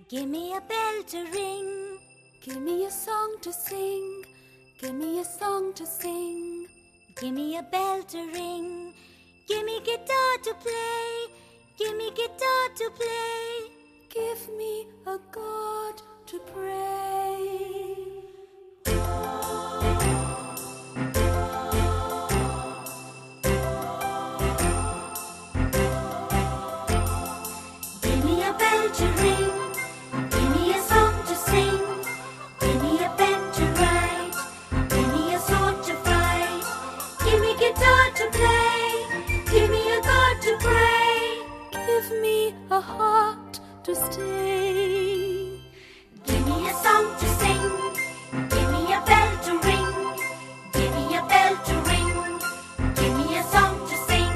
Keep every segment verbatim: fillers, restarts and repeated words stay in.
Give me a bell to ring. Give me a song to sing. Give me a song to sing. Give me a bell to ring. Give me guitar to play. Give me guitar to play. Give me a God to pray. Give me a bell to ring. Give me a song to sing. Give me a pen to write. Give me a sword to fight. Give me guitar to play. Give me a God to pray. Give me a heart to stay. Give me a song to sing. Give me a bell to ring. Give me a bell to ring. Give me a song to sing.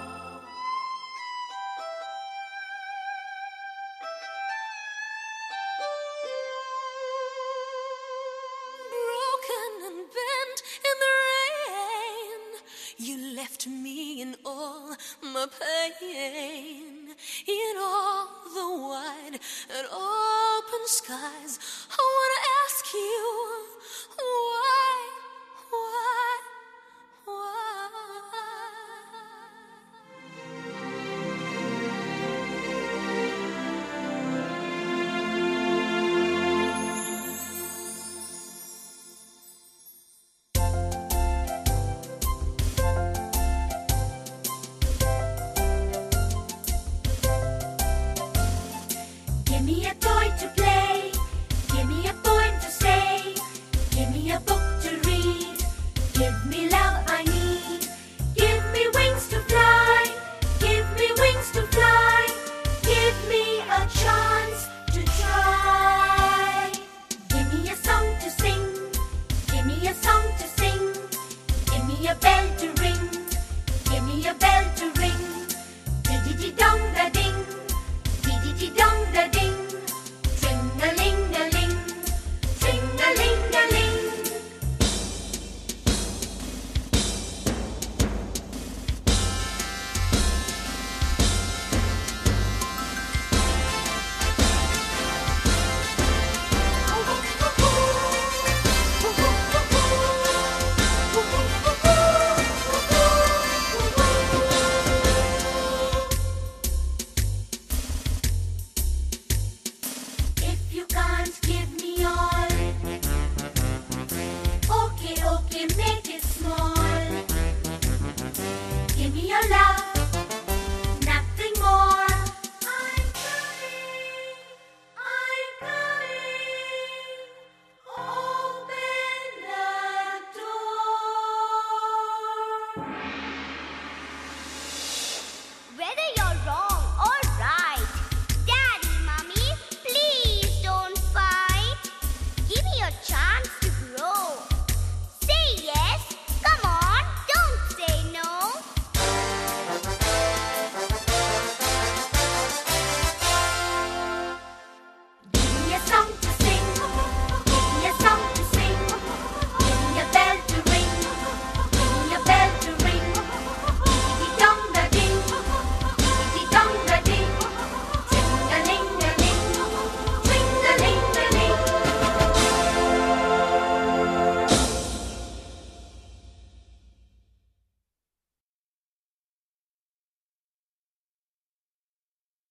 Broken and bent in the rain, you left me in all my pain. In all the wide and open skies, I want to ask you, why, why, why? Give me a toy to play. Give me a poem to say. Give me a book to read. Give me love I need. Give me wings to fly. Give me wings to fly. Give me a chance to try. Give me a song to sing. Give me a song to sing. Give me a bell to ring. Give me a bell to ring. Dee-dee-dee-dong-da-ding. Dee-dee-dee-dong-da-ding. Tring-a-ling-a-ling. Tring-a-ling-a-ling. If you can't give me all, okay, okay, make it small. Give me your love, nothing more. I'm coming, I'm coming. Open the door.